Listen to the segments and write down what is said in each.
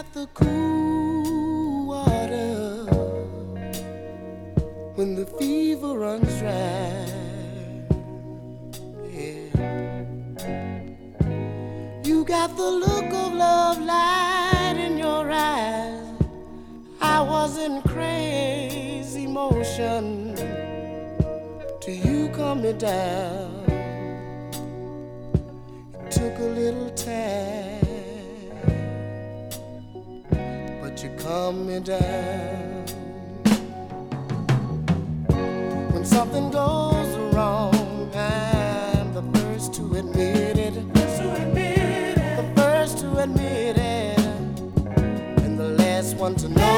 the cool water when the fever runs dry. Yeah. You got the look of love light in your eyes. I was in crazy motion till you calmed me down. It took a little time, but you calmed me down. When something goes wrong, I'm the first to admit it. The first to admit it, and the last one to know.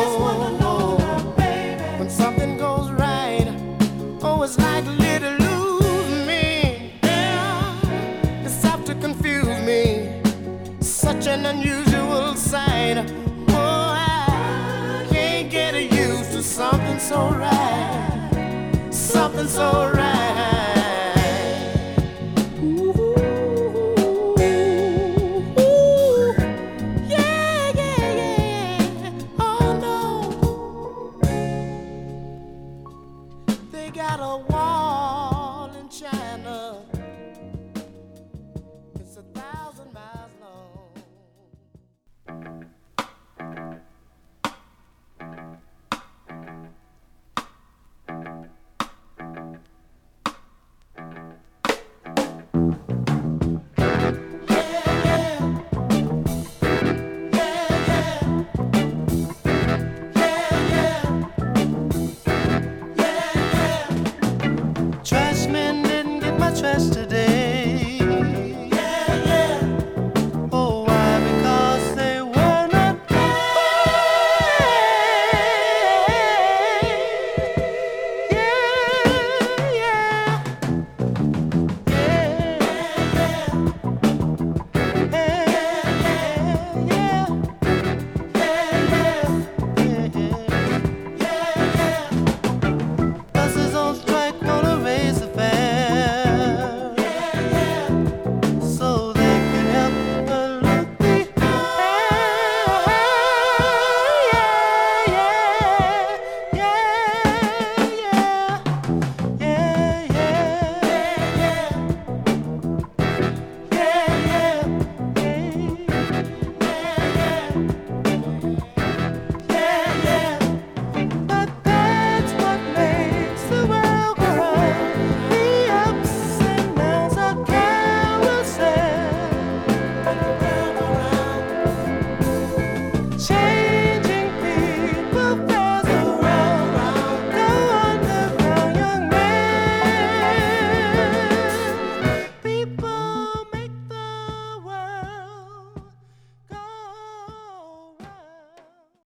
When something goes right, oh, it's like little lose me. Yeah, it's apt to confuse me. Such an unusual sight. Oh, I can't get used to something so right, something so right. Got a wall in China, it's 1,000 miles long.